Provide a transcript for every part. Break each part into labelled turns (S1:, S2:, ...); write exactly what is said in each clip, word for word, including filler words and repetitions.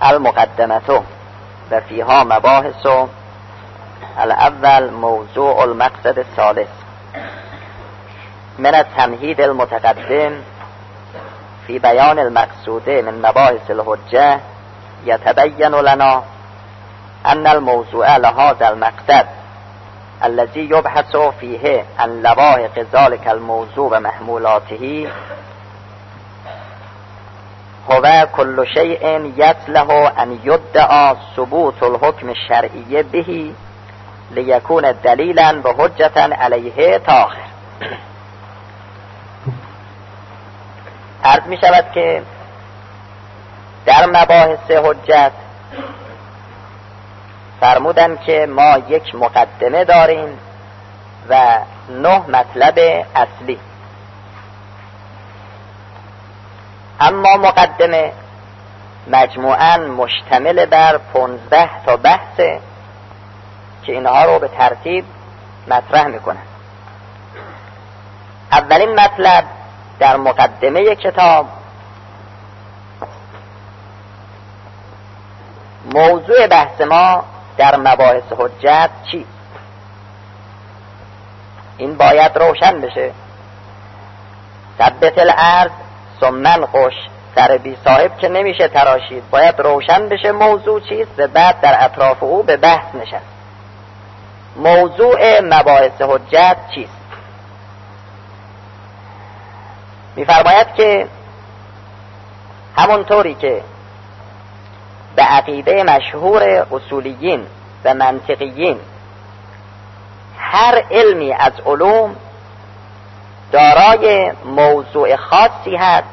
S1: المقدمة و فيها مباحث. الاول موضوع المقصد الثالث من التمهيد المتقدم في بيان المقصود من مباحث الحجة. يتبين لنا أن الموضوع لهذا المقصد الذي يبحث فيه عن لواحق ذلك الموضوع ومحمولاته هو كل شيء يصلح أن يدعى ثبوت الحكم الشرعي به ليكون دلیلا و حجتا علیه تاخر. عرض می شود که در مباحث حجت فرمودن که ما یک مقدمه داریم و نه مطلب اصلی. اما مقدمه مجموعاً مشتمل بر پانزده تا بحثه که اینها رو به ترتیب مطرح میکنن. اولین مطلب در مقدمه کتاب موضوع بحث ما در مباحث حجت چیست؟ این باید روشن بشه. ثبت الارض ثم انقش، سر بی صاحب که نمیشه تراشید. باید روشن بشه موضوع چیست و بعد در اطراف او به بحث نشست. موضوع مباحث حجت چیست؟ می‌فرماید که همونطوری که به عقیده مشهور اصولیین و منطقیین هر علمی از علوم دارای موضوع خاصی هست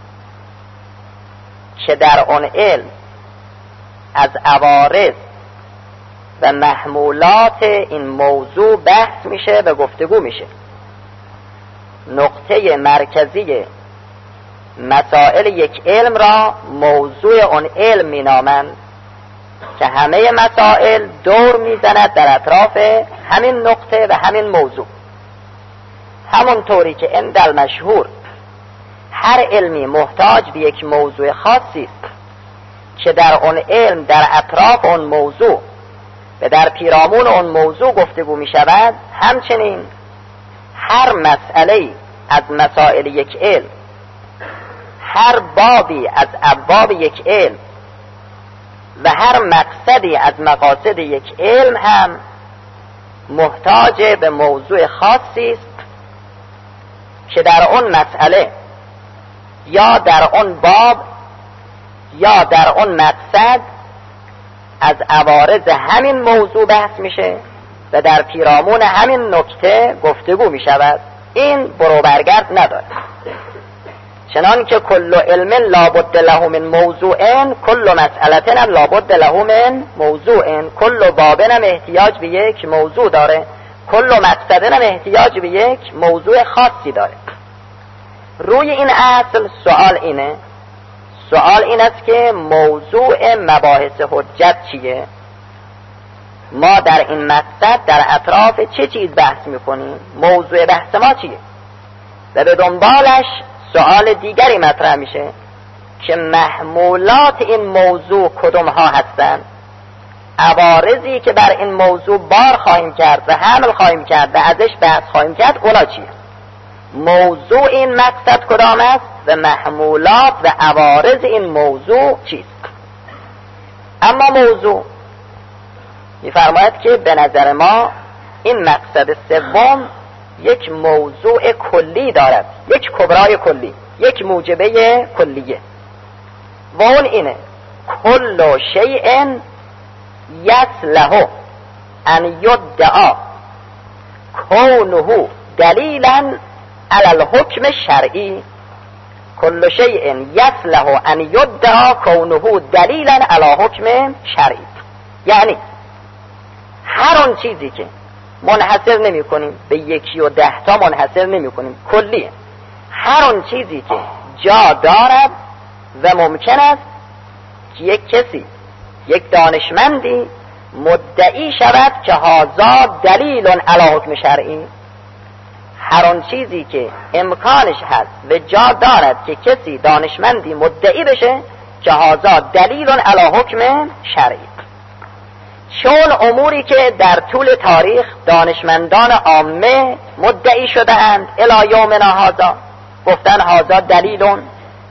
S1: که در آن علم از عوارض و محمولات این موضوع بحث میشه و گفتگو میشه. نقطه مرکزی مسائل یک علم را موضوع آن علم مینامند که همه مسائل دور میزند در اطراف همین نقطه و همین موضوع. همونطوری که عند المشهور هر علمی محتاج به یک موضوع خاصی است که در آن علم در اطراف آن موضوع و در پیرامون آن موضوع گفتگو می شود، همچنین هر مسئله از مسائل یک علم، هر بابی از ابواب یک علم و هر مقصدی از مقاصد یک علم هم محتاج به موضوع خاصی است که در آن مسئله یا در آن باب یا در آن مقصد از عوارض همین موضوع بحث میشه و در پیرامون همین نکته گفتگو میشود. این برو برگرد نداره. چنان که کل علم لابد له من موضوع، کل مسئله هم لابد له من موضوع، کل باب هم احتیاج به یک موضوع داره، کل مقصد هم احتیاج به یک موضوع خاصی داره. روی این اصل سوال اینه سوال این است که موضوع مباحث حجت چیه؟ ما در این مقصد در اطراف چه چیز بحث میکنیم؟ موضوع بحث ما چیه؟ و به دنبالش سوال دیگری مطرح میشه که محمولات این موضوع کدوم ها هستند؟ عوارضی که بر این موضوع بار خواهیم کرد و حمل خواهیم کرد و ازش بحث خواهیم کرد، اونا چیه؟ موضوع این مقصد کدام است و محمولات و عوارض این موضوع چیست؟ اما موضوع می‌فرماید که به نظر ما این مقصد سوم یک موضوع کلی دارد، یک کبرای کلی، یک موجبه کلیه، و اون اینه کل شیء یصلح ان یدعا کونه دلیلا علی الحکم الشرعی. کل شیء یصلح ان یدعا کونه دلیلا علی حکم شرعی، یعنی هر اون چیزی که منحصر نمی کنیم به یکی و ده تا منحصر نمی کنیم، کلیه. هر اون چیزی که جا دارد و ممکن است که یک کسی، یک دانشمندی مدعی شود که هذا دلیل علی حکم شرعی، هر اون چیزی که امکانش هست و جا دارد که کسی دانشمندی مدعی بشه که هذا دلیل علی حکم شرعی. چون اموری که در طول تاریخ دانشمندان عامه مدعی شده‌اند الی یومنا هذا، گفتن هذا دلیلون.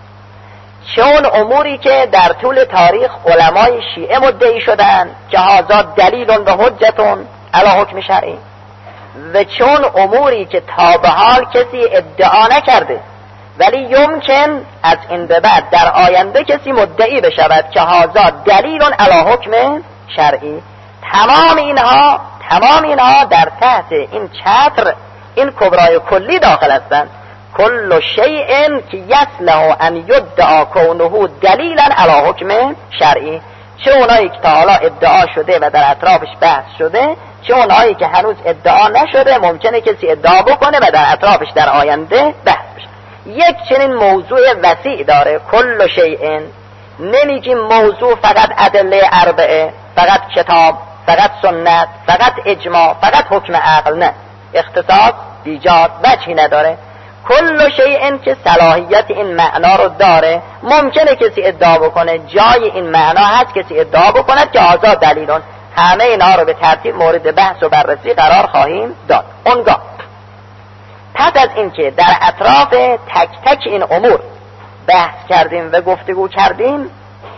S1: چون اموری که در طول تاریخ علمای شیعه مدعی شده‌اند که هذا دلیلون و حجتون علی حکم شرعی. و چون اموری که تا به حال کسی ادعا نکرده ولی یمکن از این به بعد در آینده کسی مدعی بشود که هذا دلیلون علی حکم شرعی، تمام اینها تمام اینها در تحت این چتر این کبرای کلی داخل هستند. کل شیء که یصلح ان یدعا کونه دلیلا علی حکم شرعی، چه اونایی که تا حالا ادعا شده و در اطرافش بحث شده، چه اونایی که هنوز ادعا نشده ممکنه کسی ادعا بکنه و در اطرافش در آینده بحث بشه. یک چنین موضوع وسیع داره. کل شیء، نمیگیم موضوع فقط ادله اربعه، فقط کتاب، فقط سنت، فقط اجماع، فقط حکم عقل، نه، اختصاص ایجاد وجهی نداره. کل شیء که صلاحیت این معنا رو داره، ممکنه کسی ادعا بکنه جای این معنا هست کسی ادعا بکنه که هذا دلیلون. همه اینا رو به ترتیب مورد بحث و بررسی قرار خواهیم داد. اونگاه پس از اینکه در اطراف تک تک این امور بحث کردیم و گفتگو کردیم،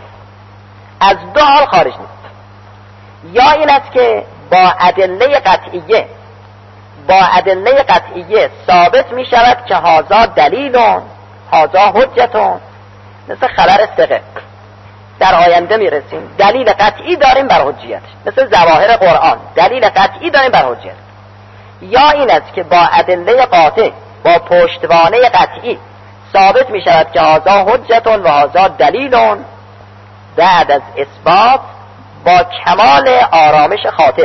S1: از دو حال خارج نیست. یا این است که با ادله قطعیه با ادله قطعیه ثابت می شود که هذا دلیلون، هذا حجتون، مثل خبر ثقه در آینده می رسیم دلیل قطعی داریم بر حجیت، مثل ظواهر قرآن دلیل قطعی داریم بر حجیت. یا این است که با ادله قاطع، با پشتوانه قطعی ثابت می شود که هذا حجتون و هذا دلیلون، بعد از اثبات با کمال آرامش خاطر،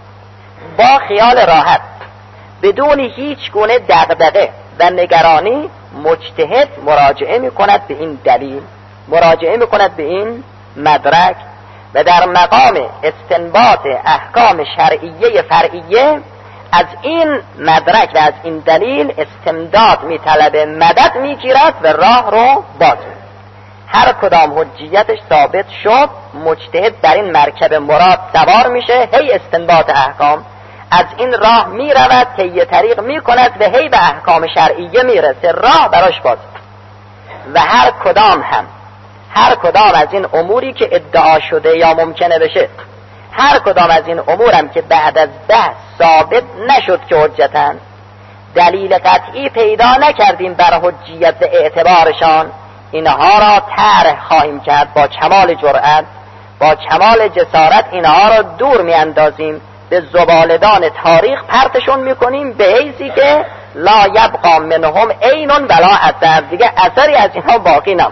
S1: با خیال راحت، بدون هیچ گونه دغدغه و نگرانی، مجتهد مراجعه می کند به این دلیل، مراجعه می کند به این مدرک و در مقام استنباط احکام شرعیه فرعیه از این مدرک و از این دلیل استمداد می طلبه، مدد می گیرد و راه رو باز. هر کدام حجیتش ثابت شد، مجتهد در این مرکب مراد سوار میشه، هی استنباط احکام از این راه می رود، طی طریق می کند و هی به احکام شرعیه می رسه، راه براش باز. و هر کدام هم هر کدام از این اموری که ادعا شده یا ممکنه بشه، هر کدام از این امورم که بعد از بحث ثابت نشد که حجتن، دلیل قطعی پیدا نکردیم بر حجیت و اعتبارشان، اینها را طرح خواهیم کرد با کمال جرأت، با کمال جسارت اینها را دور می اندازیم، به زبالدان تاریخ پرتشون میکنیم به حیثی که لا یبقا منهم عین ولا اثر، دیگه اثری از اینها باقی نم.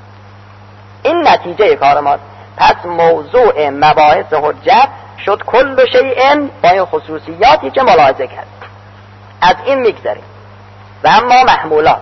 S1: این نتیجه کار ماست. پس موضوع مباحث حجت شد کل شیء با این خصوصیاتی که ملاحظه کرد. از این میگذریم و اما محمولات.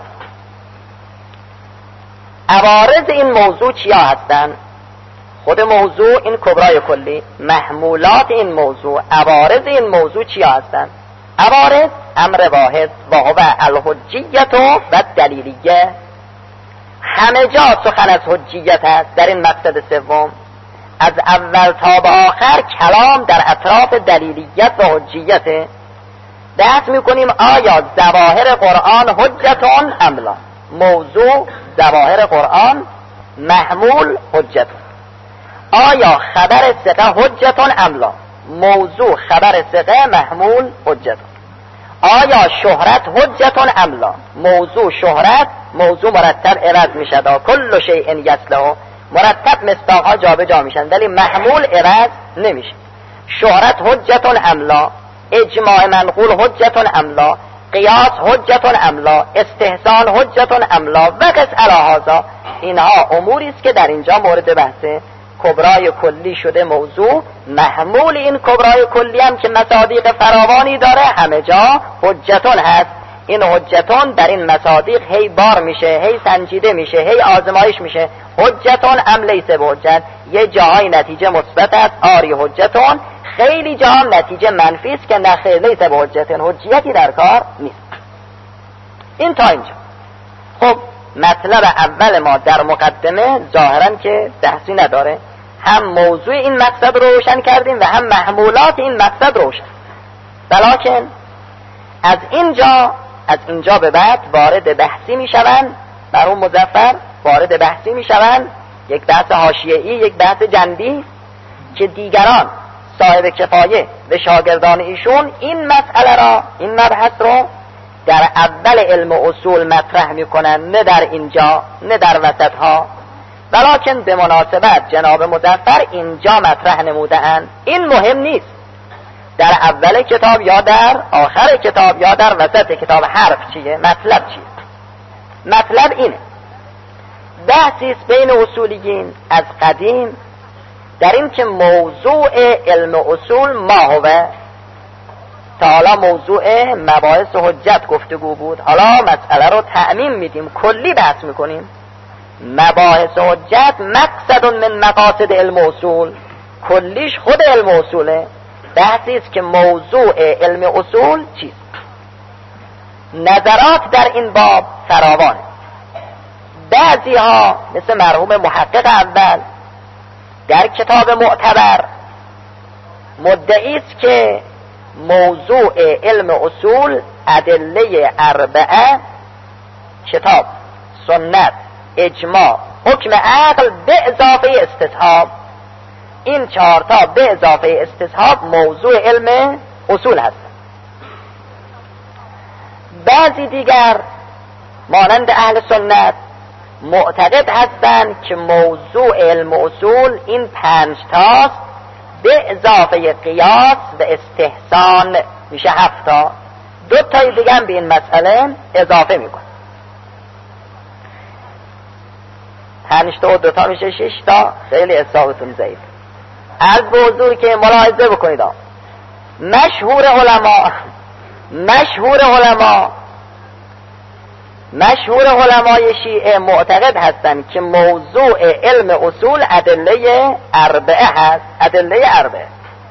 S1: عوارض این موضوع چیا هستند؟ خود موضوع این کبرای کلی، محمولات این موضوع، عوارض این موضوع چیا هستند؟ عوارض امر واحد و هو الحجیت و دلیلیه. همه جا سخن از حجیت است. در این مقصد سوم از اول تا به آخر کلام در اطراف دلیلیت و حجیت. بحث میکنیم آیا ظواهر قرآن حجتون ام لا؟ موضوع ظواهر قرآن محمول حجتون. آیا خبر ثقه حجتون ام لا؟ موضوع خبر ثقه محمول حجتون. آیا شهرت حجتون ام لا؟ موضوع شهرت موضوع مرتب عوض میشه، دا کل شیء یصلح، مرتب مصداقها جا به جا میشن ولی محمول عوض نمیشه. شهرت حجتون ام لا، اجماع منقول حجتون ام لا، قیاس حجتون ام لا، استحسان حجتون ام لا و قس علی هذا. اینها اموری است که در اینجا مورد بحثه. کبرای کلی شده موضوع، محمول این کبرای کلی هم که مصادیق فراوانی داره همه جا حجتون هست. این حجتون در این مصادیق هی بار میشه، هی سنجیده میشه، هی آزمایش میشه. حجتون ام لیس بحجت، یه جاهای نتیجه مثبت است آری حجتون، خیلی جا هم نتیجه منفی است که نخیر لیس بحجتون، حجیتی در کار نیست. این تا اینجا. خب مطلب اول ما در مقدمه ظاهرا که بحثی نداره، هم موضوع این مقصد رو روشن کردیم و هم محمولات این مقصد روشن، بلکن از اینجا از اینجا به بعد وارد بحثی میشوند، مرحوم مظفر وارد بحثی میشوند، یک بحث حاشیه‌ای، یک بحث جنبی که دیگران صاحب کفایه و شاگردان ایشون این مسئله را، این مبحث رو در اول علم اصول مطرح میکنن، نه در اینجا نه در وسط ها، ولکن به مناسبت جناب مظفر اینجا مطرح نموده‌اند. این مهم نیست در اول کتاب یا در آخر کتاب یا در وسط کتاب حرف چیه، مطلب چیه. مطلب اینه، بحثی است بین اصولیین از قدیم در این که موضوع علم اصول ما هو. تا حالا موضوع مباحث حجت گفتگو بود، حالا مسئله رو تعمیم میدیم، کلی بحث میکنیم. مباحث حجت مقصد من مقاصد علم اصول، کلیش خود علم اصوله. بحثی است که موضوع علم اصول چیست. نظرات در این باب فراوانه. بعضی ها مثل مرحوم محقق اول در کتاب معتبر مدعی است که موضوع علم اصول ادله اربعه، کتاب، سنت، اجماع، حکم عقل به اضافه استصحاب، این چهارتا به اضافه استصحاب موضوع علم اصول هست. بعضی دیگر مانند اهل سنت معتقد هستند که موضوع علم اصول این پنج تاست به اضافه قیاس و استحسان، میشه هفتا. دو تای دیگه هم به این مسئله اضافه میکن، پنج تا و دو تا میشه شش تا. خیلی حسابتون ضعیف. از به حضور که ملاحظه بکنید، مشهور علما مشهور علما مشهور علمای شیعه معتقد هستند که موضوع علم اصول ادله اربعه هست. ادله اربعه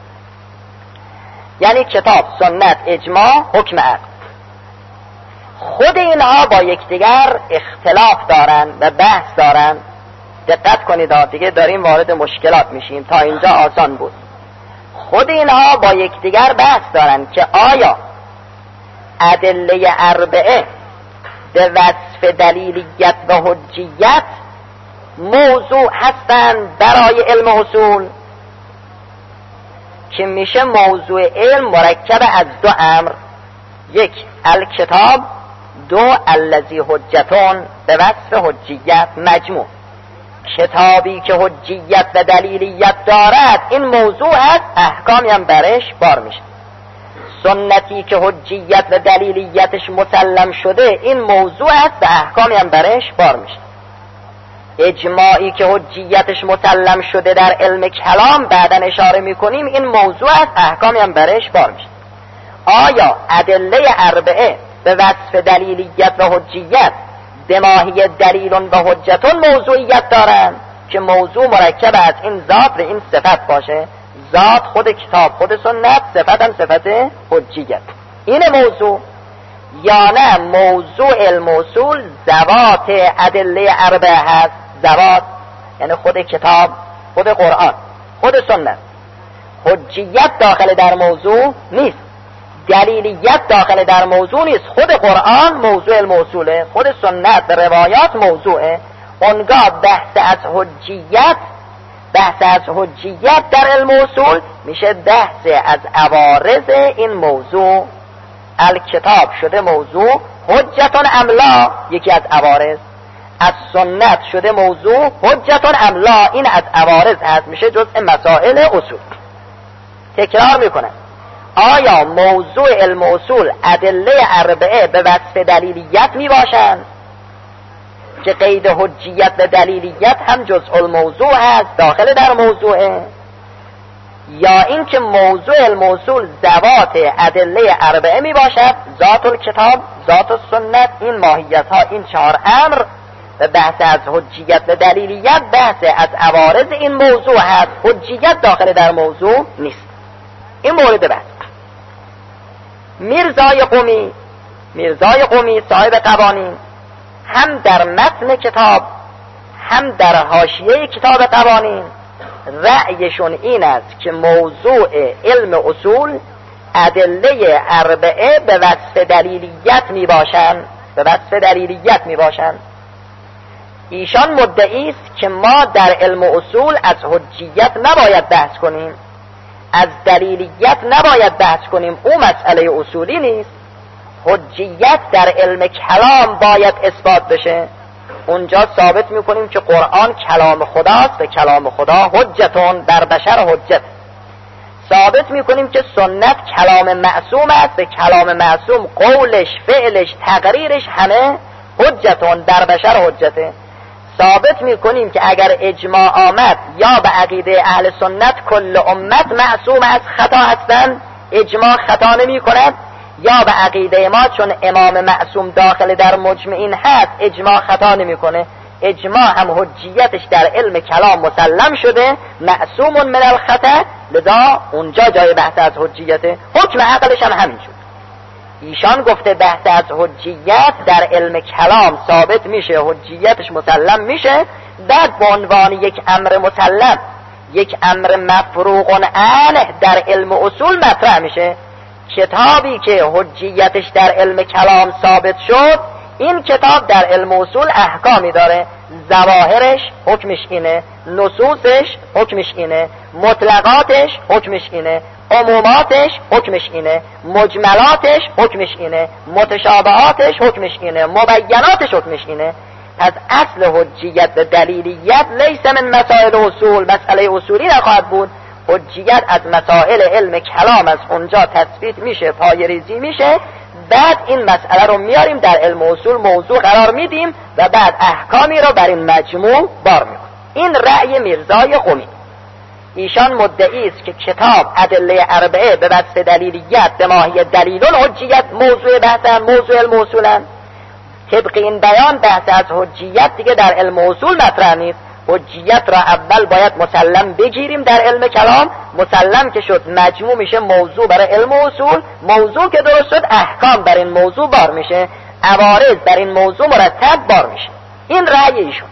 S1: یعنی کتاب، سنت، اجماع، حکم عقل. خود اینها با یکدیگر اختلاف دارند و بحث دارند. دقت کنید، دیگه داریم وارد مشکلات میشیم، تا اینجا آسان بود. خود اینها با یکدیگر بحث دارند که آیا ادله اربعه به وصف دلیلیت و حجیت موضوع هستند برای علم اصول، که میشه موضوع علم مرکب از دو امر، یک الکتاب، دو الذی حجتون به وصف حجیت. مجموع کتابی که حجیت و دلیلیت دارد این موضوع هست، احکامی هم برش بار میشه. سنتی که حجیت و دلیلیتش مسلم شده این موضوع است و احکامی هم برش بار میشه. اجماعی که حجیتش مسلم شده در علم کلام بعدن اشاره میکنیم این موضوع است، احکامی هم برش بار میشه. آیا ادله اربعه به وصف دلیلیت و حجیت به ماهی دلیل و حجتون موضوعیت دارند که موضوع مرکب از این ذات و این صفت باشه؟ ذات خود کتاب، خود سنت، صفت هم صفت حجیت. این موضوع. یا نه موضوع علم اصول ذوات ادله اربعه هست. ذوات یعنی خود کتاب، خود قرآن، خود سنت. حجیت داخل در موضوع نیست، دلیلیت داخل در موضوع نیست. خود قرآن موضوع علم اصوله، خود سنت و روایات موضوعه. اونگاه بحث از حجیت بحث از حجیت در علم اصول میشه بحث از عوارض این موضوع. الکتاب شده موضوع حجتون املا، یکی از عوارض. از سنت شده موضوع حجتون املا، این از عوارض هست، میشه جزء مسائل اصول. تکرار میکنم، آیا موضوع علم اصول ادله اربعه به وصف دلیلیت میباشند که قید حجیت و دلیلیت هم جزء الموضوع هست، داخل در موضوعه؟ یا اینکه موضوع علم اصول ذوات ادله اربعه میباشد، ذات الکتاب، ذات السنت، این ماهیت ها، این چهار امر، و بحث از حجیت و دلیلیت بحث از عوارض این موضوع هست، حجیت داخل در موضوع نیست. این مورد بحث. میرزای قمی میرزای قمی صاحب قوانین هم در متن کتاب هم در حاشیه کتاب قوانین رأیشون این است که موضوع علم اصول ادله اربعه به وصف دلیلیت می باشند به وصف دلیلیت می باشند. ایشان مدعی است که ما در علم اصول از حجیت نباید بحث کنیم، از دلیلیت نباید بحث کنیم، او مسئله اصولی نیست. حجیت در علم کلام باید اثبات بشه. اونجا ثابت میکنیم که قرآن کلام خداست و کلام خدا حجتون بر بشر حجت. ثابت میکنیم که سنت کلام معصوم است و کلام معصوم قولش، فعلش، تقریرش همه حجتون در بشر حجته. ثابت میکنیم که اگر اجماع آمد یا به عقیده اهل سنت کل امت معصوم از خطا هستند، اجماع خطا نمی کند، یا به عقیده ما چون امام معصوم داخل در مجمعین هست اجماع خطا نمی کنه. اجماع هم حجیتش در علم کلام مسلم شده، معصوم من الخطا، لذا اونجا جای بحث از حجیته. حکم عقلش هم همین شد. ایشان گفته بحث از حجیت در علم کلام ثابت میشه، حجیتش مسلم میشه، بعد به عنوان یک امر مسلم، یک امر مفروغ عنه در علم اصول مطرح میشه. کتابی که حجیتش در علم کلام ثابت شد، این کتاب در علم اصول احکامی داره، ظواهرش حکمش اینه، نصوصش حکمش اینه، مطلقاتش حکمش اینه، عموماتش حکمش اینه، مجملاتش حکمش اینه، متشابهاتش حکمش اینه، مبیناتش حکمش اینه. پس اصل حجیت به دلیلیت لیس من مسائل اصول، مسئله اصولی نخواهد بود. حجیت از مسائل علم کلام از اونجا تثبیت میشه، پایه‌ریزی میشه، بعد این مسئله رو میاریم در علم اصول موضوع قرار میدیم و بعد احکامی رو بر این مجموع بار میکنیم. این رأی میرزای قمی. ایشان مدعی است که کتاب ادله اربعه به وصف دلیلیت به ماهی دلیلون حجیت موضوع بحثن، موضوع علم اصولن. طبق این بیان بحث از حجیت دیگه در علم اصول مطرح نیست. حجیت را اول باید مسلم بگیریم در علم کلام، مسلم که شد مجموع میشه موضوع برای علم اصول، موضوع که درست شد احکام بر این موضوع بار میشه، عوارض بر این موضوع مرتب بار میشه. این رأی ایشون.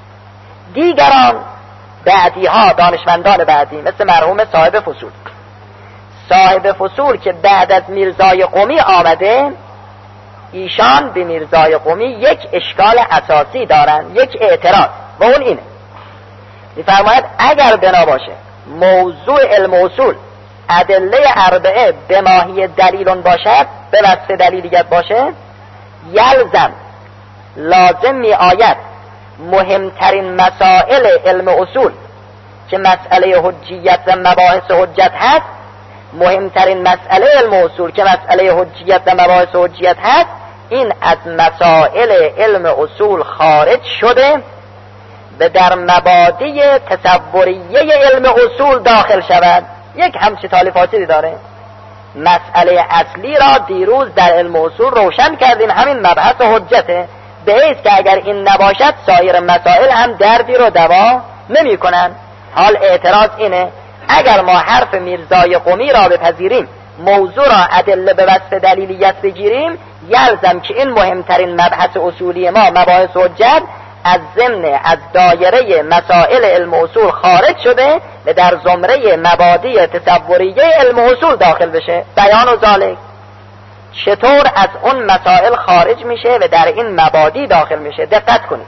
S1: دیگران بعدی ها، دانشمندان بعدی مثل مرحوم صاحب فصول صاحب فصول که بعد از میرزای قمی آمده، ایشان به میرزای قمی یک اشکال اساسی دارن، یک اعتراض، و اون اینه میفرماید اگر بنا باشه موضوع علم اصول ادله اربعه به ماهی دلیلون باشد، به وصف دلیلیت باشه، یلزم لازم می آید مهمترین مسائل علم اصول که مسئله حجیت و مباحث حجت هست، مهمترین مسئله علم اصول که مسئله حجیت و مباحث حجیت هست، این از مسائل علم اصول خارج شده و در مبادی تصوریه علم اصول داخل شود. یک همچی تالیفاتی داره. مسئله اصلی را دیروز در علم اصول روشن کردیم، همین مبحث حجته، به حیث که اگر این نباشد سایر مسائل هم دردی رو دوا نمی کنن. حال اعتراض اینه اگر ما حرف میرزای قمی را بپذیریم، موضوع را ادله به وصف دلیلیت بگیریم، یلزم که این مهمترین مبحث اصولی ما مباحث حجت از ضمن از دایره مسائل علم اصول خارج شده و در زمره مبادی تصوریه علم اصول داخل بشه. بیان و ذالک چطور از اون مسائل خارج میشه و در این مبادی داخل میشه؟ دقت کنید.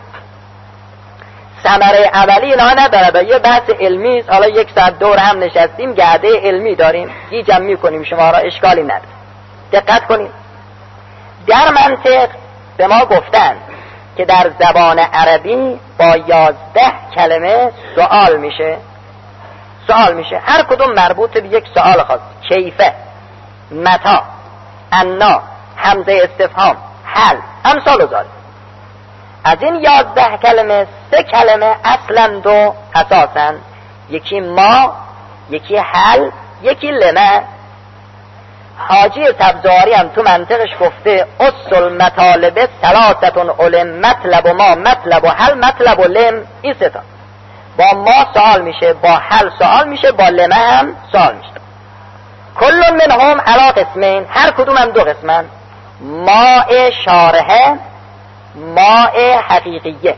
S1: ثمره اولی اینا نداره، به یه بحث علمی است. حالا یک ساعت دور هم نشستیم، گرده علمی داریم، گیجم میکنیم شما را، اشکالی نداره. دقت کنید. در منطق به ما گفتن که در زبان عربی با یازده کلمه سوال میشه سوال میشه هر کدوم مربوط به یک سوال خاص. کیفه، متا، انا، همزه استفهام، حل، امثال و ذالک. از این یازده کلمه سه کلمه اصلا و اساسا، یکی ما، یکی حل، یکی لمه. حاجی سبزواری هم تو منطقش گفته اصل مطالب ثلاثتون علم، مطلب و ما، مطلب و حل، مطلب و لم. این سه تا با ما سوال میشه، با حل سوال میشه، با لمه هم سوال میشه. کل منهم علی قسمین، هر کدوم هم دو قسمن. ماء شارحه ماء حقیقیه،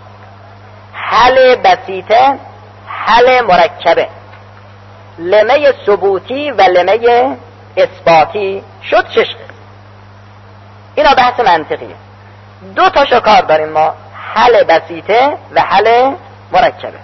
S1: حل بسیطه، حل مرکبه، لمه ثبوتی و لمه اثباتی شد شش قسم. اینا بحث منطقیه. دو تا شکار داریم ما، حل بسیطه و حل مرکبه.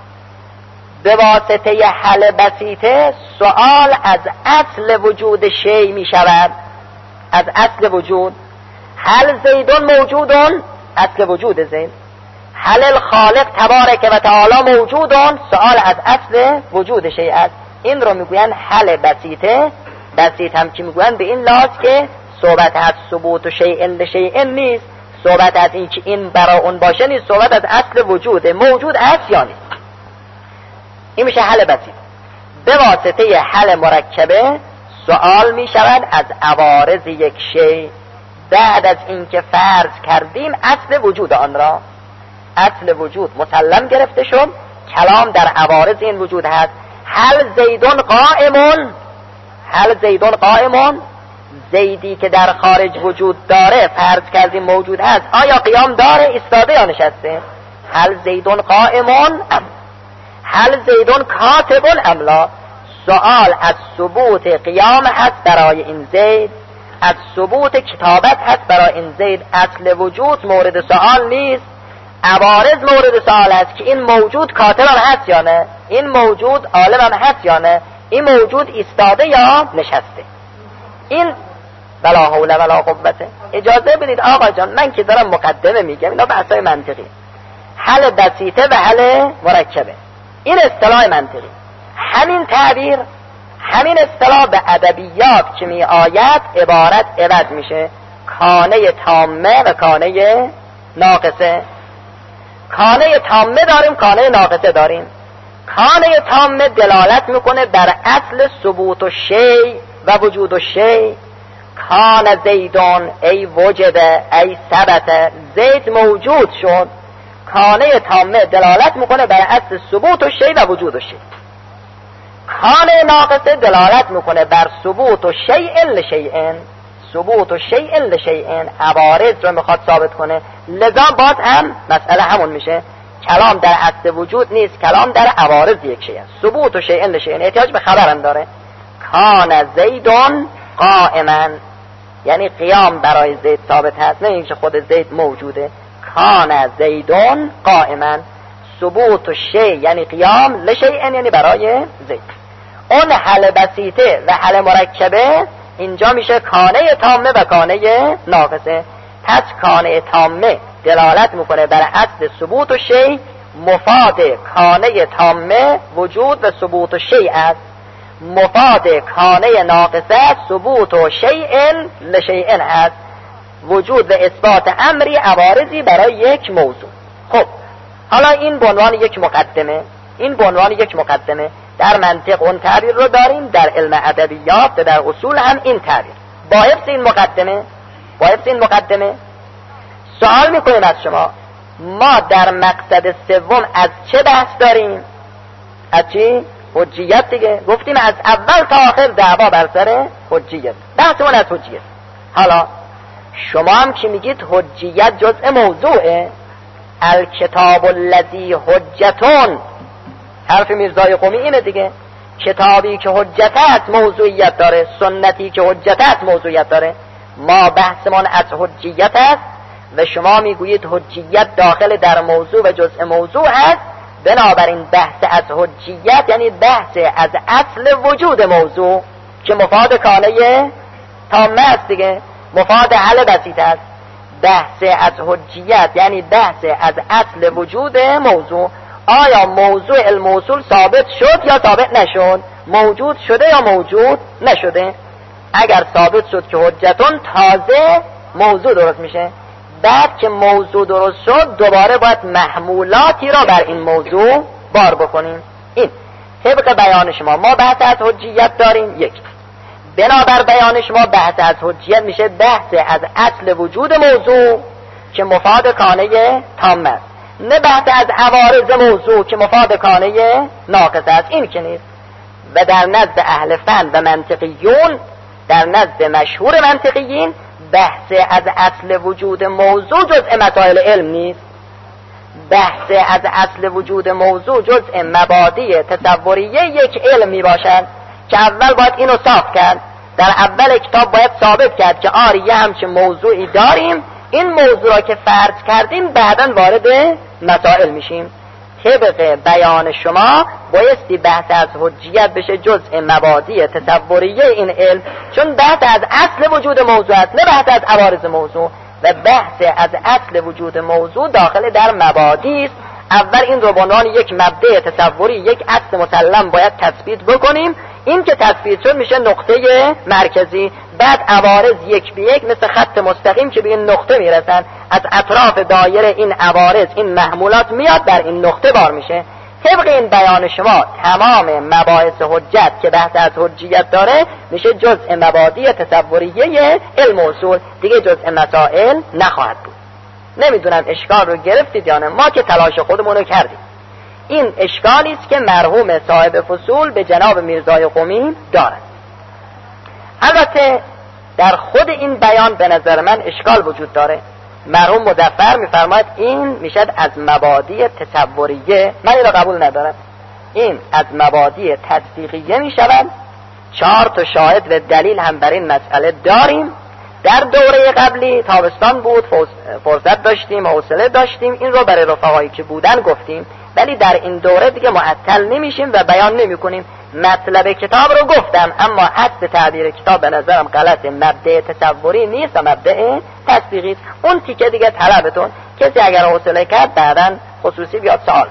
S1: به واسطه حل بسیطه سؤال از اصل وجود شی می شود، از اصل وجود. هل زیدون موجودون، اصل وجود زید. هل الخالق تبارک و تعالی موجودون، سؤال از اصل وجود شی است. این رو میگوین حل بسیطه. بسیط هم که میگوین به این لحاظ که صحبت از ثبوت و شیء لشیء نیست، صحبت از این که این برای اون باشه نیست، صحبت از اصل وجوده، موجود است یا نیست. این میشه حل بسیط. به واسطه حل مرکبه سوال میشود از عوارض یک شی بعد از اینکه فرض کردیم اصل وجود آن را. اصل وجود مسلم گرفته شد، کلام در عوارض این وجود هست. هل زیدون قائمون، هل زیدون قائمون، زیدی که در خارج وجود داره فرض کردیم موجود هست، آیا قیام داره، ایستاده یا نشسته؟ هل زیدون قائمون ام هل زیدون کاتبون ام لا. سؤال از ثبوت قیام هست برای این زید، از ثبوت کتابت هست برای این زید. اصل وجود مورد سؤال نیست، عوارض مورد سؤال است که این موجود کاتبم هست یا نه، این موجود عالمم هست یا نه، این موجود ایستاده یا نشسته. این ولا حول ولا قوته. اجازه بدید آقا جان، من که دارم مقدمه میگم، اینا بحثای منطقی، حل بسیطه و حل مرکبه، این اصطلاح منطقی. همین تعبیر، همین اصطلاح به ادبیات که می آید عبارت عوض میشه، کانه تامه و کانه ناقصه. کانه تامه داریم، کانه ناقصه داریم. کانه تامه دلالت میکنه بر اصل ثبوت و شی و وجود و شی. کان زیدون ای وجده ای ثبت، زید موجود شد. کانه تامه دلالت میکنه بر اصل ثبوت و شی و وجود و شی. کانه ناقصه دلالت میکنه بر ثبوت و شیء لشیء، ثبوت و شیء لشیء، عوارض رو میخواد ثابت کنه. لذا باز هم مسئله همون میشه، کلام در اصل وجود نیست، کلام در عوارض یک شیء است. ثبوت و شیء لشیء احتیاج به خبر هم داره. کان زیدون قائما، یعنی قیام برای زید ثابت هست، نه اینکه خود زید موجوده. کان زیدون قائما، ثبوت و شیء یعنی قیام، لشیء یعنی برای زید. اون حل بسیطه و حل مرکبه اینجا میشه کانه تامه و کانه ناقصه. پس کانه تامه دلالت میکنه بر اصل ثبوت و شیء، مفاد کانه تامه وجود و ثبوت و شیء است. مفاد کانه ناقصه ثبوت و شیء لشیء است، وجود و اثبات امری عوارضی برای یک موضوع. خب حالا این به عنوان یک مقدمه، این به عنوان یک مقدمه. در منطق اون تعبیر رو داریم، در علم ادبیات و در اصول هم این تعبیر. با حفظ این مقدمه، با حفظ این مقدمه سوال میکنیم از شما، ما در مقصد سوم از چه بحث داریم؟ از چی؟ حجیت دیگه. گفتیم از اول تا آخر دعوا بر سر حجیت، بحثمون از حجیت. حالا شما هم که میگید حجیت جزء موضوعه، الکتاب الذی حجتون، حرف میرزای قمی اینه دیگه، کتابی که حجت است موضوعیت داره، سنتی که حجت است موضوعیت داره. ما بحثمان از حجیت است و شما میگویید حجیت داخل در موضوع و جزء موضوع است. بنابراین بحث از حجیت یعنی بحث از اصل وجود موضوع که مفاد کانه تامه است دیگه، مفاد حل بسیط است. بحث از حجیت یعنی بحث از اصل وجود موضوع. آیا موضوع الموصول ثابت شد یا ثابت نشد؟ موجود شده یا موجود نشده؟ اگر ثابت شد که حجتون، تازه موضوع درست میشه. بعد که موضوع درست شد دوباره باید محمولاتی را بر این موضوع بار بکنیم. این طبق بیان شما ما بحث از حجیت داریم. یک، بنابر بیان شما بحث از حجیت میشه بحث از اصل وجود موضوع که مفاد کانه تام است، نه بحث از عوارض موضوع که مفاد کانه ناقص است. این که نیست. و در نزد اهل فن و منطقیون، در نزد مشهور منطقیین، بحث از اصل وجود موضوع جزء مسائل علم نیست. بحث از اصل وجود موضوع جزء مبادی تصوریه یک علم می باشد که اول باید اینو صاف کرد. در اول کتاب باید ثابت کرد که آری یه همچین موضوعی داریم، این موضوع را که فرض کردیم بعداً وارد مسائل میشیم. طبق بیان شما بایستی بحث از حجیت بشه جزء مبادی تصوریه این علم، چون بحث از اصل وجود موضوع است، نه بحث از عوارض موضوع. و بحث از اصل وجود موضوع داخل در مبادی است. اول این رو به عنوان یک مبدأ تصوری، یک اصل مسلم باید تثبیت بکنیم. این که تثبیت شد میشه نقطه مرکزی. بعد عوارض یک به یک مثل خط مستقیم که به این نقطه میرسن، از اطراف دایره این عوارض، این محمولات میاد در این نقطه بار میشه. طبق این بیان شما تمام مباحث حجت که بحث از حجیت داره میشه جزء مبادی تصوریه علم اصول، دیگه جزء مسائل نخواهد بود. نمیدونم اشکال رو گرفتید یا نه؟ ما که تلاش خودمون رو کردیم. این اشکالی است که مرحوم صاحب فصول به جناب میرزای قمی دارد. البته در خود این بیان به نظر من اشکال وجود داره. مرحوم مظفر میفرماید این میشد از مبادی تصوریه، من این را قبول ندارم. این از مبادی تصدیقیه میشود. چهار تا شاهد و دلیل هم بر این مسئله داریم. در دوره قبلی تابستان بود، فرصت داشتیم، حوصله داشتیم، این رو برای رفقایی که بودن گفتیم. ولی در این دوره دیگه معطل نمیشیم و بیان نمی کنیم. مطلب کتاب رو گفتم، اما اصل تعبیر کتاب به نظرم غلط، مبدأ تصوری نیست و مبدأ تصدیقی است. اون تیکه دیگه طلبتون، کسی اگر حوصله کرد بعداً خصوصی بیاد سوال.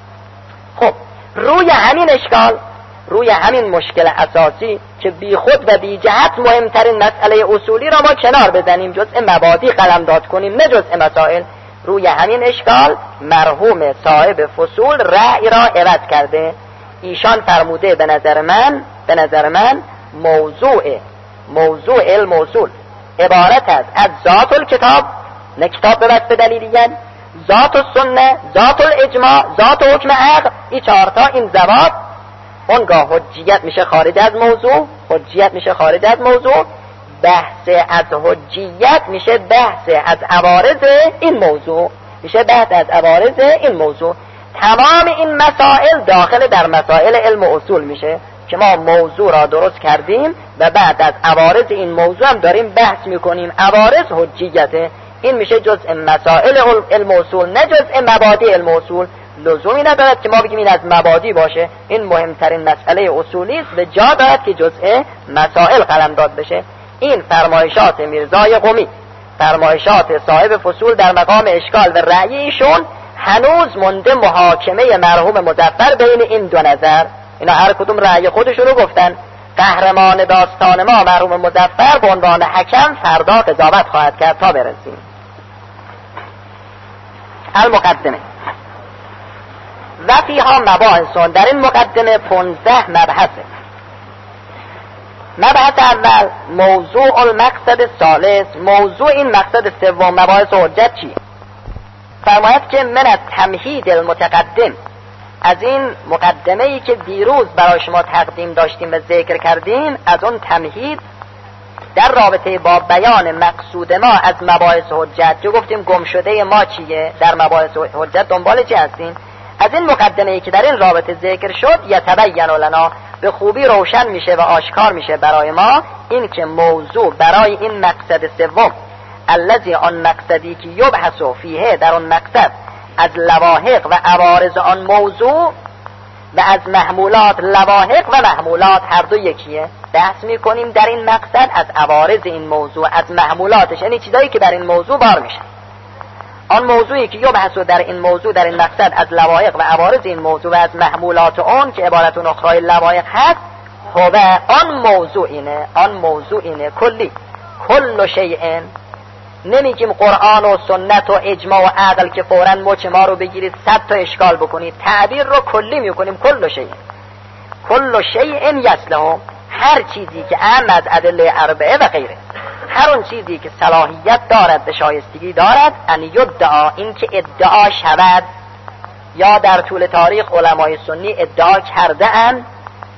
S1: خب روی همین اشکال، روی همین مشکل اساسی که بی خود و بی جهت مهمترین مسئله اصولی را ما کنار بزنیم، جزء مبادی قلمداد کنیم نه جزء مسائل، روی همین اشکال مرحوم صاحب فصول رأی را عوض کرده. ایشان فرموده به نظر من به نظر من موضوع موضوع علم اصول عبارت است از ذات الکتاب، نه کتاب به وصف دلیلیت، ذات السنه، ذات الاجماع، ذات حکم عقل. این چهارتا این ذوات اونگاه حجیت میشه خارج از موضوع، حجیت میشه خارج از موضوع. بحث از حجیت میشه بحث از عوارض این موضوع، میشه بحث از عوارض این موضوع. تمام این مسائل داخل در مسائل علم و اصول میشه که ما موضوع را درست کردیم و بعد از عوارض این موضوع هم داریم بحث میکنیم. عوارض حجیته، این میشه جزء مسائل علم و اصول نه جزء مبادی علم و اصول. لزومی ندارد که ما بگیم این از مبادی باشه، این مهمترین مسئله اصولی است و جا دارد که جزء مسائل قلمداد بشه. این فرمایشات میرزای قمی، فرمایشات صاحب فصول در مقام اشکال و رأی ایشون، هنوز مونده محاکمه مرحوم مظفر بین این دو نظر. اینا هر کدوم رأی خودشونو گفتن. قهرمان داستان ما مرحوم مظفر به عنوان حکم فردا قضاوت خواهد کرد تا برسیم. المقدمه و فیها مباحثون، در این مقدمه پانزده مبحثه. مبحث اول موضوع المقصد الثالث، موضوع این مقصد سوم مباحث حجت چی؟ فرماید که من از تمهید المتقدم، از این مقدمه‌ای که دیروز برای شما تقدیم داشتیم و ذکر کردیم، از اون تمهید در رابطه با بیان مقصود ما از مباحث حجت که گفتیم گم شده ما چیه در مباحث حجت، دنبال چی هستیم. از این مقدمه‌ای که در این رابطه ذکر شد یتبین لنا، به خوبی روشن میشه و آشکار میشه برای ما این که موضوع برای این مقصد سوم، الذی آن مقصدی که یبحث فیه، در آن مقصد از لواحق و عوارض آن موضوع و از محمولات، لواحق و محمولات هر دو یکیه. بحث میکنیم در این مقصد از عوارض این موضوع، از محمولاتش، یعنی چیزایی که در این موضوع بار میشه. آن موضوعی که یبحث در این موضوع در این مقصد از لواحق و عوارض این موضوع و از محمولات اون که عبارت اون اخرای لواحق هست، هو آن موضوع اینه، آن موضوع اینه کلی کل شیء. نمیگیم قرآن و سنت و اجماع و عقل که فوراً مچ ما رو بگیرید صد تا اشکال بکنید، تعبیر رو کلی میکنیم کل شیء. کل شیء یصلح، هر چیزی که اهم از ادله اربعه و غیره، هر اون چیزی که صلاحیت دارد به شایستگی دارد، ان یدعا، این که ادعا شود، یا در طول تاریخ علمای سنی ادعا کرده اند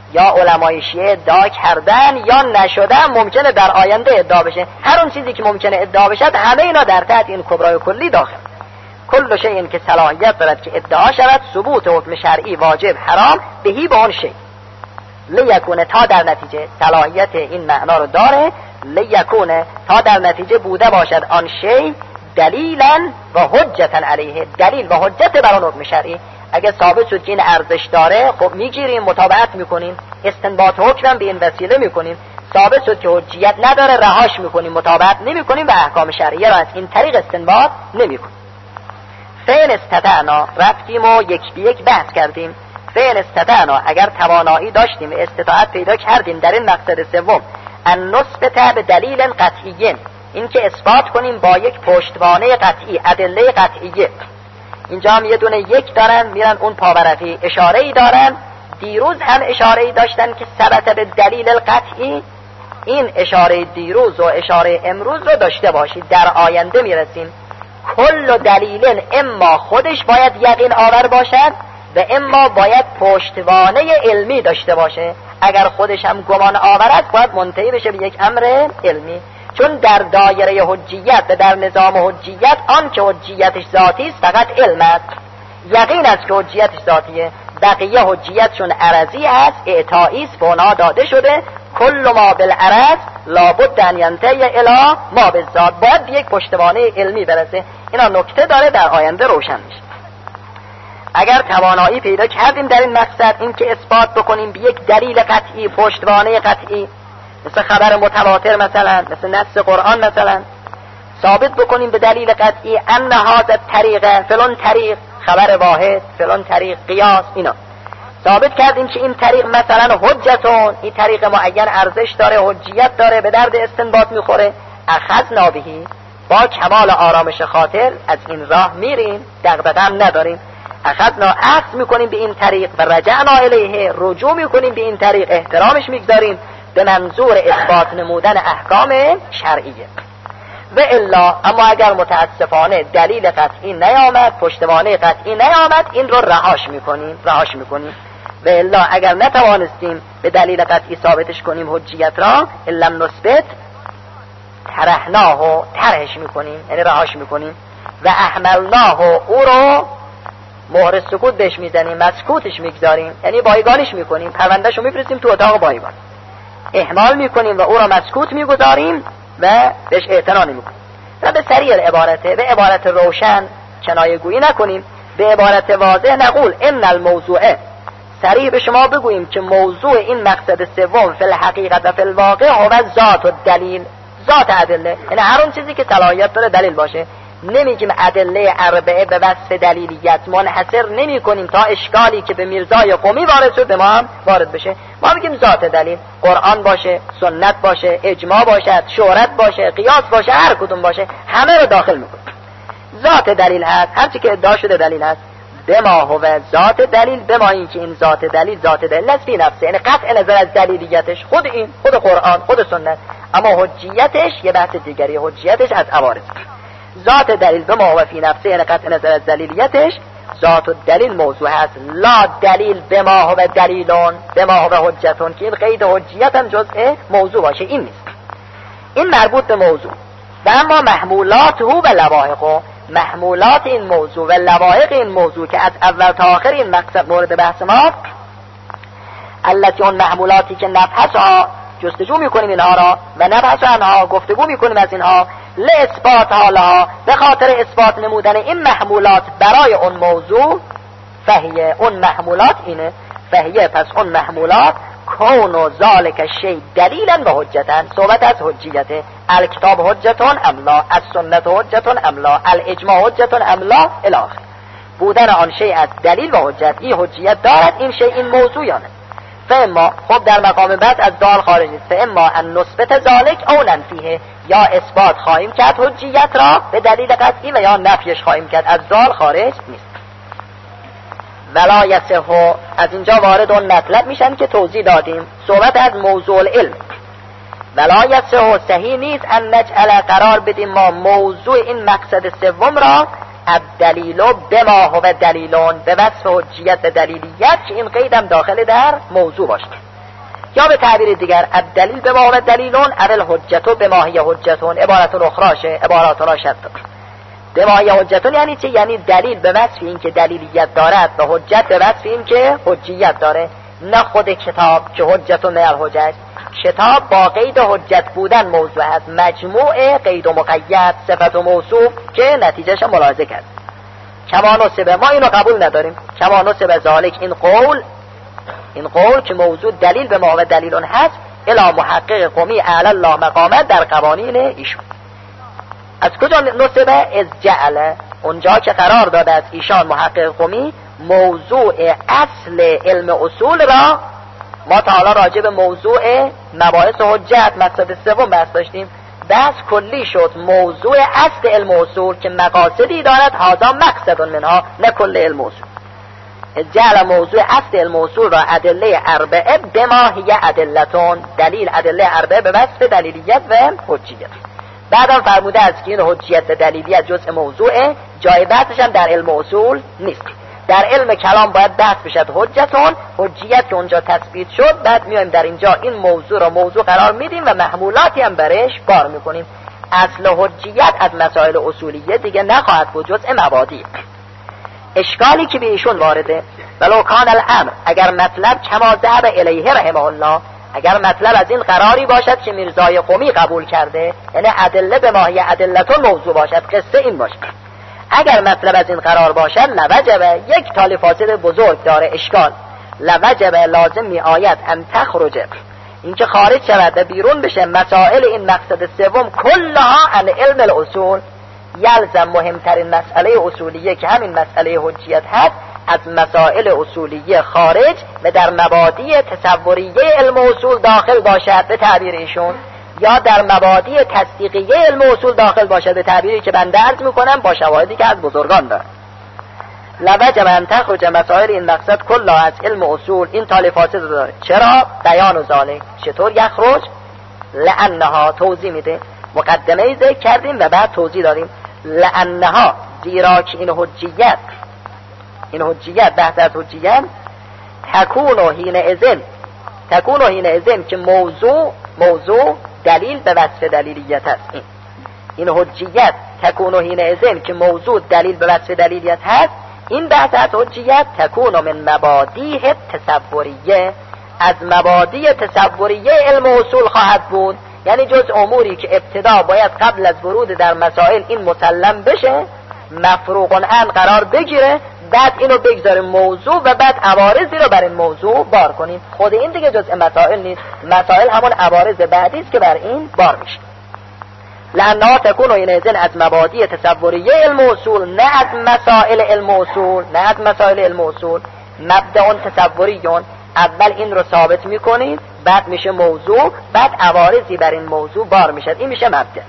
S1: یا علمای شیعه ادعا کردن یا نشدن ممکنه در آینده ادعا بشه. هر اون چیزی که ممکنه ادعا بشه همه اینا در تحت این کبرای کلی داخل. کل شیء این که صلاحیت دارد که ادعا شود ثبوت حکم شرعی واجب حرام بهی به اون شیء لیکونه، تا در نتیجه صلاحیت این معنا رو داره، لیکونه تا در نتیجه بوده باشد آن شیء دلیلا و حجتا علیه، دلیل و حجت بر اون حکم شرعی. اگه ثابت شد که این ارزش داره خب میگیریم مطابقت میکنیم، استنباط حکم به این وسیله میکنیم. ثابت شد که حجیت نداره رهاش میکنیم، مطابقت نمیکنیم و احکام شرعیه را از این طریق استنباط نمیکنیم. فین استطعنا رفتیم و یک به یک بحث کردیم. فین استطعنا اگر توانایی داشتیم استطاعت پیدا کردیم در این مقصد سوم ان نثبت به دلیل قطعی، این که اثبات کنیم با یک پشتوانه قطعی، ادله قطعیه. اینجا هم یه دونه یک دارن میرن اون پاورقی اشاره ای دارن. دیروز هم اشاره ای داشتن که ثبت به دلیل القطعی. این اشاره دیروز و اشاره امروز رو داشته باشید، در آینده میرسیم. کل دلیل اما خودش باید یقین آور باشد و اما باید پشتوانه علمی داشته باشه. اگر خودش هم گمان آورد باید منتهی بشه به یک امر علمی، چون در دایره حجیت و در نظام حجیت آن که حجیتش ذاتی است فقط علم است، یقین است که حجیتش ذاتیه. بقیه حجیتشون عرضی است، اعطایی است، فونا داده شده. کل ما بالعرض لابد ان ینتهی الی ما بالذات، باید یک پشتوانه علمی برسه. اینا نکته داره در آینده روشن میشه. اگر توانایی پیدا کردیم در این مقصد، این که اثبات بکنیم به یک دلیل قطعی، پشتوانه قطعی، مثل خبر متواتر مثلا، مثل نص قرآن مثلا، ثابت بکنیم به دلیل قطعی ان هذا الطریق فلان طریق، خبر واحد، فلان طریق، قیاس، اینا ثابت کردیم که این طریق مثلا حجتون، این طریق معین ارزش داره، حجیت داره، به درد استنباط میخوره. اخذنا بهی، با کمال آرامش خاطر از این راه میریم، دغدغه هم نداریم. اخذنا، اخذ میکنیم به این طریق و رجعنا الیه، رجوع میکنیم به این طریق، احترامش میگذاریم به منظور اثبات نمودن احکام شرعیه. و الا، اما اگر متاسفانه دلیل قطعی نیامد، پشتوانه قطعی نیامد، این رو رهاش میکنیم رهاش میکنیم و الا اگر نتوانستیم به دلیل قطعی ثابتش کنیم حجیت را، لم نثبت طرحناه، طرحش میکنیم، یعنی رهاش میکنیم. و احملناه، او رو مهر سکوت بهش میزنیم، مسکوتش میگذاریم، یعنی بایگانش میکنیم، پروندهشو میفرستیم تو اتاق بایگان، اهمال میکنیم و او را مسکوت میگذاریم و بهش اعتنا نمیکنیم. و به سریع عبارته، به عبارت روشن کنایه گویی نکنیم، به عبارت واضح نقول ان الموضوع، سریع به شما بگوییم که موضوع این مقصد سوم فی الحقیقت و فی الواقع هو ذات و دلیل، ذات ادله، یعنی هر اون چیزی که صلاحیت داره دلیل باشه. نمیگیم ادله اربعه به وصف دلیلیت، منحصر نمی کنیم تا اشکالی که به میرزای قمی وارد شد به ما هم وارد بشه. ما میگیم ذات دلیل، قرآن باشه، سنت باشه، اجماع باشه، شهرت باشه، قیاس باشه، هر کدوم باشه، همه رو داخل میکنه. ذات دلیل هست، هر چی که ادعا شده دلیل هست. به ما هو ذات دلیل، به ما این که این ذات دلیل ذات دلیل است فی نفسه، یعنی قطع نظر از دلیلیتش، خود این، خود قرآن، خود سنت. اما حجیتش یه بحث دیگری، حجیتش از عوارض. ذات دلیل به ما و فی نفسه، یعنی قطع نظر از دلیلیتش. ذات الدلیل موضوع هست، لا دلیل به ما و دلیلون، به ما و حجتون، که این قید حجیت هم جزء موضوع باشه، این نیست. این مربوط به موضوع. و اما محمولات هو و لواحق، محمولات این موضوع و لواحق این موضوع که از اول تا آخر این مقصد مورد بحث ما، التي اون محمولاتی که نبحثها، جستجو میکنیم اینها را، و نبحث عنها، گفتگو میکنیم از اینها، لاثبات حالها، به خاطر اثبات نمودن این محمولات برای اون موضوع. فهیه، اون محمولات اینه، فهیه، پس اون محمولات کون و ذالک شی دلیلا و حجتن، صحبت از حجیته، الکتاب حجتون املا، از سنت حجتون املا، الاجماع حجتون املا الاخر. بودن آن شی از دلیل و حجت، این حجیت دارد، این شی این موضوع یا نه. فاما، خب در مقام بعد از دال خارج است، فاما ان نثبت ذالک او ننفیه، یا اثبات خواهیم کرد حجیت را به دلیل قطعی و یا نفیش خواهیم کرد، از دال خارج نیست. ولا یصح، از اینجا وارد اون مطلب میشن که توضیح دادیم، صحبت از موضوع العلم. ولا یصح، صحیح نیست ان نجعل قرار بدیم ما موضوع این مقصد سوم را الدلیل بما هو دلیلون، به وصف حجیت و دلیلیت، که این قیدم داخل در موضوع باشه. یا به تعبیر دیگر الدلیل به ما دلیلون اول حجتو به ماهی حجتون عبارتون اخراشه عباراتون شد به ماهی حجتون یعنی چه؟ یعنی دلیل به وصف این که دلیلیت دارد و حجت به وصف این که حجیت داره، نه خود کتاب که حجتون من الحجج. کتاب با قید حجت بودن موضوع است، مجموعه قید و مقید صفت و موصوف که نتیجهش ملاحظه کرد. کما نصبه ما اینو قبول نداریم. کما نصبه ذالک این قول این قول که موضوع دلیل به ما و دلیلون هست الی محقق قومی اعلی الله مقامت در قوانین ایشون. از کجا نصبه؟ از جعل اونجا که قرار داده از ایشان محقق قومی موضوع اصل علم اصول را. ما تا حالا راجع به موضوع مباحث حجت مقصد سوم بحث داشتیم، بحث کلی شد موضوع اصل علم اصول که مقاصدی دارد، هذا مقصد منها نه کل علم اصول. جعل موضوع اصل علم اصول را ادله اربعه بما هی ادلتون، دلیل ادله اربعه به وصف دلیلیت و حجیت. بعدم فرموده است که این حجیت و دلیلیت جزء موضوعه، جای بحثش هم در علم اصول نیست. در علم کلام باید بحث بشد حجتون، حجیت که اونجا تثبیت شد، بعد میایم در اینجا این موضوع را موضوع قرار میدیم و محمولاتی هم برش بار میکنیم. اصل حجیت از مسائل اصولیه دیگه نخواهد بود، جزء مبادی. اشکالی که به ایشون وارده ولو کان الامر، اگر مطلب کما ذهب الیه رحمه الله، اگر مطلب از این قراری باشد که میرزای قمی قبول کرده، یعنی ادله به ماهی ادلتون موضوع باشد، قصه این باشد. اگر مطلب از این قرار باشد لوجب، یک تالی فاسد بزرگ داره اشکال، لوجب لازم می آید ان تخرج، این که خارج شود و بیرون بشه مسائل این مقصد سوم کلها عن علم الاصول. یلزم مهمترین مسئله اصولیه که همین مسئله حجیت هست از مسائل اصولیه خارج و در مبادی تصوریه علم اصول داخل باشد به تعبیر ایشون، یا در مبادی تصدیقیه علم اصول داخل باشد به تعبیری که بنده عرض میکنم با شواهدی که از بزرگان دارم. لوجب ان تخرج مسائل این مقصد کلها از علم اصول، این تالی فاسد داره. چرا؟ بیان و ذالک، چطور یخرج؟ لانها توضیح میده، مقدمه ذکر کردیم و بعد توضیح داریم. لانها زیرا که این حجیت این حجیت بحث از حجیت تکون و حین ازن تکون و حین ازن که موضوع موضوع دلیل به وصف دلیلیت هست. این این حجیت تکون و حین ازن که موضوع دلیل به وصف دلیلیت هست. این بحث از حجیت تکون من مبادیه تصوریه، از مبادی تصوریه علم اصول خواهد بود، یعنی جز اموری که ابتدا باید قبل از ورود در مسائل این مسلم بشه، مفروغ عنه قرار بگیره، بعد اینو بگذاریم موضوع و بعد عوارضی رو بر این موضوع بار کنیم. خود این دیگه جزء مسائل نیست، مسائل همون عوارض بعدی است که بر این بار میشه. لانها تکون این ازن از مبادی تصوریه علم اصول، نه از مسائل علم اصول، نه از مسائل علم اصول. مبدأ تصوریون، اول این رو ثابت میکنید، بعد میشه موضوع، بعد عوارضی بر این موضوع بار میشه، این میشه مبدأ.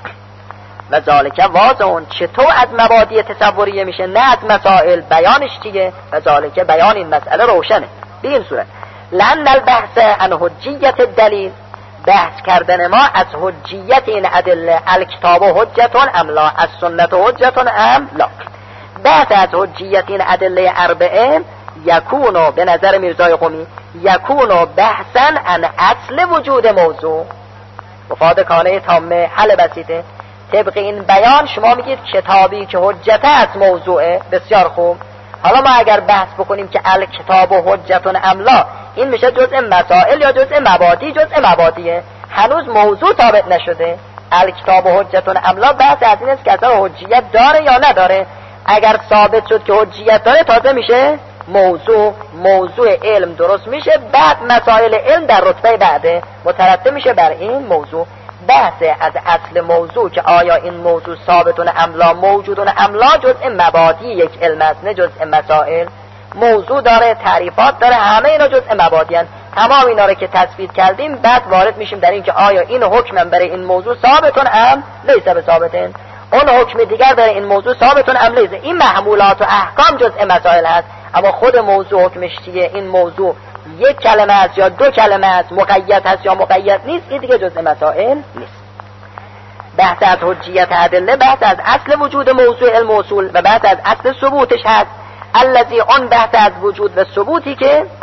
S1: و ذالک واضحون، چطور از مبادی تصوریه میشه نه از مسائل، بیانش چیه؟ و ذالک بیان این مسئله روشنه به این صورت. لأن البحث عن حجیت الدلیل، بحث کردن ما از حجیت این ادله، الکتاب حجتون ام لا، از سنت حجتون ام لا. بحث از حجیت این ادله اربعه یکونو به نظر میرزای قمی یکونو بحثا عن اصل وجود موضوع. مفاد کانه تامه حل بسیطه. طبق این بیان شما میگید کتابی که حجت از موضوعه، بسیار خوب. حالا ما اگر بحث بکنیم که الکتاب و حجتون املا، این میشه جزء مسائل یا جزء مبادی؟ جزء مبادیه، هنوز موضوع ثابت نشده. الکتاب و حجتون املا بحث از این است که اصلا حجیت داره یا نداره. اگر ثابت شد که حجیت داره تازه میشه موضوع، موضوع علم درست میشه، بعد مسائل علم در رتبه بعده مترتب میشه بر این موضوع. بحث از اصل موضوع که آیا این موضوع ثابتون املا، موجودون املا، جزء مبادی یک علم است نه جزء مسائل. موضوع داره، تعریفات داره، همه اینا جزء مبادی هستند. تمام اینا رو که تثبیت کردیم بعد وارد میشیم در این که آیا این حکم برای این موضوع ثابتون ام لیس بثابتن، اون حکم دیگر برای این موضوع ثابتون ام لیس. این محمولات و احکام جزء مسائل هست، اما خود موضوع حکمش چیه؟ این موضوع یک کلمه است یا دو کلمه است، مقید هست یا مقید نیست، این دیگه جزء مسائل نیست. بحث از حجیت ادله بحث از اصل وجود موضوع علم اصول و بحث از اصل ثبوتش هست. الذی، آن بحث از وجود و ثبوتی که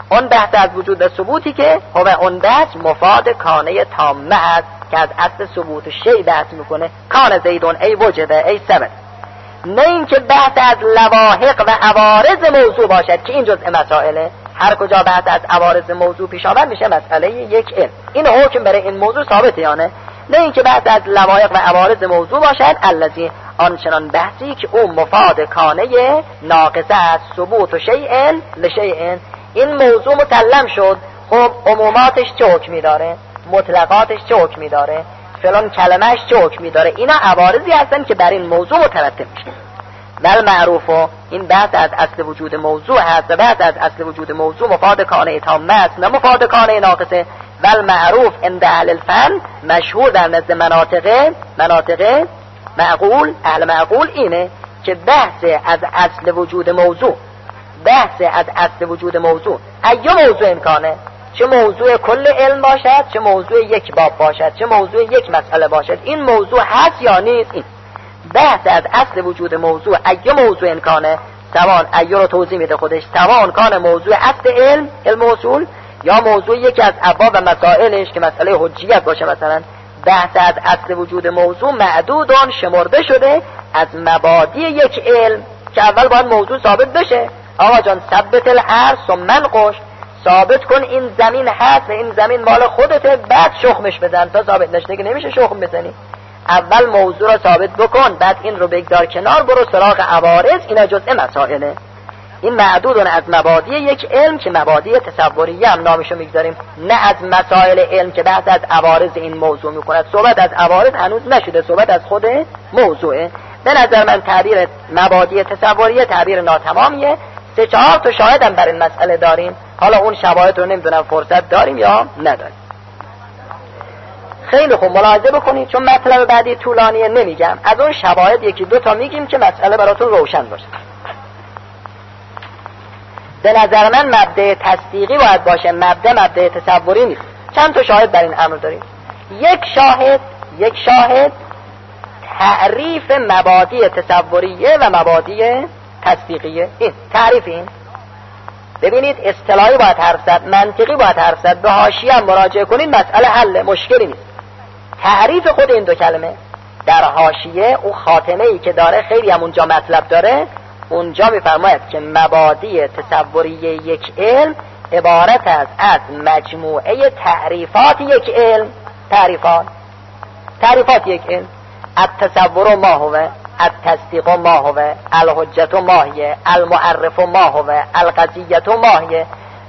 S1: اون بحث از وجود و ثبوتی که هو اون بحث مفاد کانه تامه است که از اصل ثبوت شی بحث میکنه. کان زیدون ای وجده ای ثبت، نه این که بحث از لواحق و عوارض موضوع باشد که این جزء مسائله. هر کجا بحث از عوارض موضوع پیش آمد میشه مسئله یک علم. این حکم برای این موضوع ثابته یا نه؟ نه این که بحث از لواحق و عوارض موضوع باشد الذی آنچنان بحثی که او مفاد کانه ناقصه از ثبوت و شیء لشیء. این موضوع مسلم شد، خب عموماتش چه حکمی داره، مطلقاتش چه حکمی داره، فلان کلمهش چه حکمی داره، اینا عوارضی هستن که بر این موضوع مترتب میشه. ول معروف، این بحث از اصل وجود موضوع هست و بحث از اصل وجود موضوع مفاد کانه تامه است نه مفاد کانه ناقصه. ول معروف عند اهل الفن، مشهور در نزد مناطق مناطق معقول اهل معقول اینه که بحث از اصل وجود موضوع بحث از اصل وجود موضوع ایو موضوع امکانه، چه موضوع کل علم باشد، چه موضوع یک باب باشد، چه موضوع یک مسئله باشد، این موضوع هست یا نیست. این بحث از اصل وجود موضوع ایو موضوع امکانه، سواء ایو رو توضیح میده خودش، سواء کان موضوع اصل علم علم اصول یا موضوع یکی از ابواب و مسائلش که مسئله حجیت باشه. مثلا بحث از اصل وجود موضوع معدودان شمرده شده از مبادی یک علم که اول باید موضوع ثابت بشه. آقا جان ثبت الارض ثم انقش، ثابت کن این زمین هست و این زمین مال خودته، بعد شخمش بزن. تا ثابت نشده که نمیشه شخم بزنی، اول موضوع رو ثابت بکن، بعد این رو بگذار کنار، برو سراغ عوارض. اینا جزء مسائله. این معدودون از مبادی یک علم که مبادی تصوریه هم نامشو میگذاریم، نه از مسائل علم که بحث از عوارض این موضوع میکند. صحبت از عوارض هنوز نشده، صحبت از خود موضوعه. به نظر من تعبیر مبادی تصوریه تعبیر ناتمامیه. سه چهار تا شاهدم بر این مسئله داریم، حالا اون شواهد رو نمیدونم فرصت داریم یا نداریم. خیلی خوب ملاحظه بکنید، چون مطلب بعدی طولانیه نمیگم، از اون شواهد یکی دو تا میگیم که مسئله براتون روشن باشه. به نظر من مبدأ تصدیقی باید باشه، مبدأ مبدأ تصوری نیست. چند تا شاهد بر این امر داریم. یک شاهد یک شاهد تعریف مبادی تصوریه و مبادی تصدیقیه. این تعریف این ببینید اصطلاحی باید حرف زد، منطقی باید حرف زد، به حاشیه هم مراجعه کنید مسئله حل، مشکلی نیست. تعریف خود این دو کلمه در حاشیه او خاتمه ای که داره خیلی هم اونجا مطلب داره. اونجا میفرماید که مبادی تصوریه یک علم عبارت است از مجموعه تعریفات یک علم. تعریفات تعریفات یک علم. التصور ما هو، التصدیق ما هو، الحجت ما هی، المعرف ما هو، القضیت ما هی.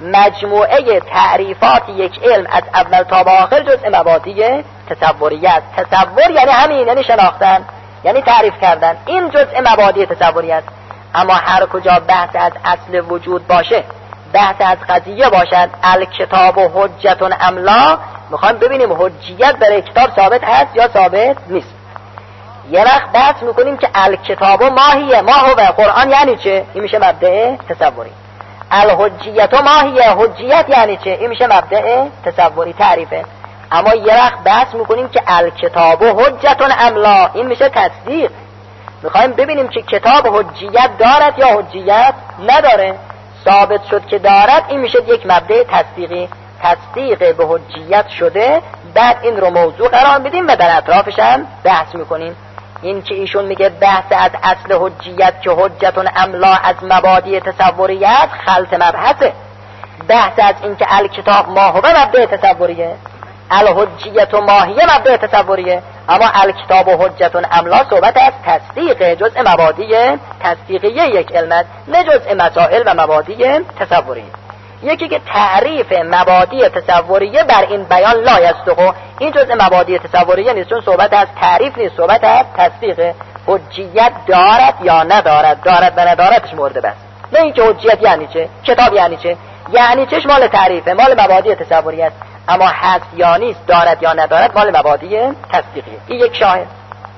S1: مجموعه تعریفات یک علم از اول تا به آخر جزء مبادی تصوریه است. تصور یعنی همین، یعنی شناختن، یعنی تعریف کردن. این جزء مبادی تصوریه است. اما هر کجا بحث از اصل وجود باشه، بحث از قضیه باشد، الکتاب و حجت املا، میخوایم ببینیم حجیت برای کتاب ثابت هست یا ثابت نیست. یه وقت بحث میکنیم که الکتاب و ماهیه، ما هو قرآن یعنی چه؟ این میشه مبدأ تصوری. الحجیت و ماهیه، حجیت یعنی چه؟ این میشه مبدأ تصوری، تعریفه. اما یه وقت بحث میکنیم که الکتاب و حجت املا، این میشه تصدیق. میخوایم ببینیم که کتاب حجیت دارد یا حجیت نداره. ثابت شد که دارد، این میشه یک مبدأ تصدیقی. تصدیق به حجیت شده، بعد این رو موضوع قرار بدیم و در اطرافش هم بحث میکنیم. این که ایشون میگه بحث از اصل حجیت که حجت املا از مبادی تصوریت خلط مبحثه. بحث از این که الکتاب ما هو مبدأ تصوریه، الحجیت و ماهیه مبدأ تصوریه، اما الکتاب و حجت املا صحبت از تصدیق، جزء مبادی تصدیقیه یک علم، نه جزء مسائل و مبادی تصوریه. یکی که تعریف مبادی تصوریه بر این بیان لا یصدق، این جزء مبادی تصوریه نیست، چون صحبت از تعریف نیست، صحبت از تصدیق. حجیت دارد یا ندارد، دارد و نداردش مورد بحث، نه اینکه حجیت یعنی چه، کتاب یعنی چه. یعنی چش مال تعریفه، مال مبادی تصوریه است، اما هست یا نیست، دارد یا ندارد مال مبادی تصدیقیه. این یک شاهد.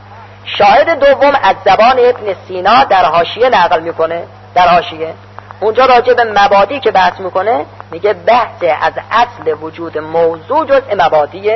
S1: شاهد دوم از زبان ابن سینا در حاشیه نقل میکنه. در حاشیه اونجا راجع به مبادی که بحث میکنه میگه بحث از اصل وجود موضوع جزء مبادی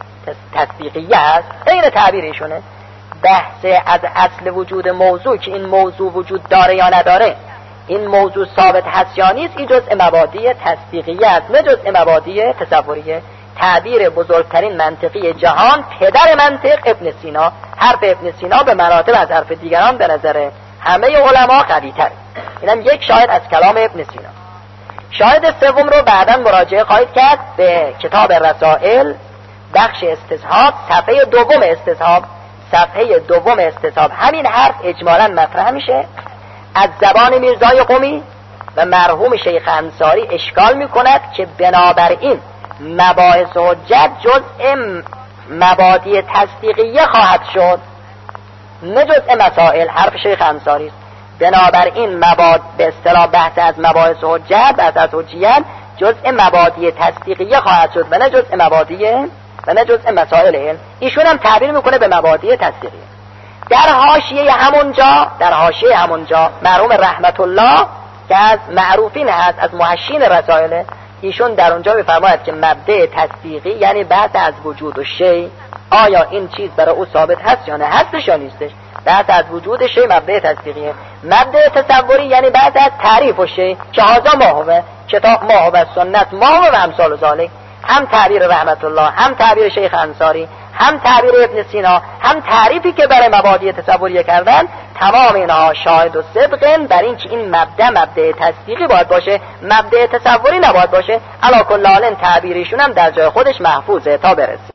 S1: تصدیقیه است. این تعبیر ایشونه. بحث از اصل وجود موضوع که این موضوع وجود داره یا نداره، این موضوع ثابت هست یا نیست، این جزء مبادی تصدیقیه است نه جزء مبادی تصوریه. تعبیر بزرگترین منطقی جهان، پدر منطق ابن سینا، حرف ابن سینا به مراتب از حرف دیگران به نظر همه علما قوی تر. اینم یک شاهد از کلام ابن سینا. شاهد سوم رو بعداً مراجعه خواهید کرد به کتاب رسائل، بخش استصحاب، صفحه دوم استصحاب، صفحه دوم استصحاب همین حرف اجمالاً مطرح میشه. از زبان میرزای قمی و مرحوم شیخ انصاری اشکال میکند که بنابراین مباحث حجت جزء مبادی تصدیقیه خواهد شد نه جزء مسائل. حرف شیخ انصاری است. بنابراین مباد به اصطلاح بحث از مباحث حجت، بحث از حجیت جزء مبادی تصدیقیه خواهد شد و نه جزء مبادی و نه جزء مسائل علم. ایشون هم تعبیر میکنه به مبادی تصدیقیه. در حاشیه همونجا در حاشیه همونجا مرحوم رحمت الله که از معروفین هست، از محشین رسائل، ایشون در اونجا میفرماید که مبدأ تصدیقی یعنی بحث از وجود و شی، آیا این چیز برای او ثابت هست یا نه، هستش یا نیستش. بحث از وجود شی مبدأ تصدیقیه. مبدأ تصوری یعنی بحث از تعریف و شی که هذا ما هو، کتاب ما هو، سنت ما هو و امثال ذالک. هم تعبیر رحمت الله، هم تعبیر شیخ انصاری، هم تعبیر ابن سینا، هم تعریفی که برای مبادی تصوریه کردن، تمام اینها شاهد و صدقن بر این که این مبدأ مبدأ تصدیقی باید باشه، مبدأ تصوری نباید باشه. علی کل حال تعبیرشون هم در جای خودش محفوظه تا برسه.